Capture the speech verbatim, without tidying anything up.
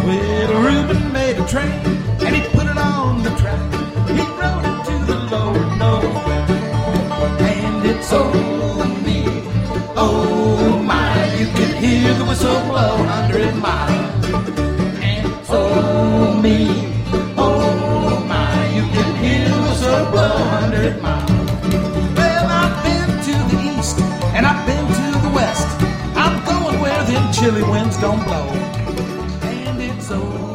Well, Reuben made a train and he put it on the track. He rode it to the lower north, and it's oh me, oh my, you can hear the whistle blow a hundred miles. And it's oh me, oh my, you can hear the whistle blow a hundred miles. Well, I've been to the east and I've been to the west. I'm going where them chilly winds don't blow. And it's oh